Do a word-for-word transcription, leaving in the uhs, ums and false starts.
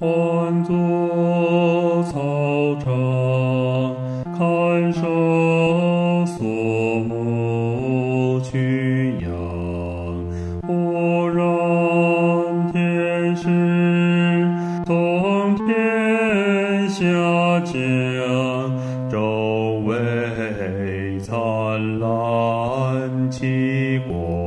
换作草场，看守所牧群羊。忽然天使从天下降，周围灿烂奇光。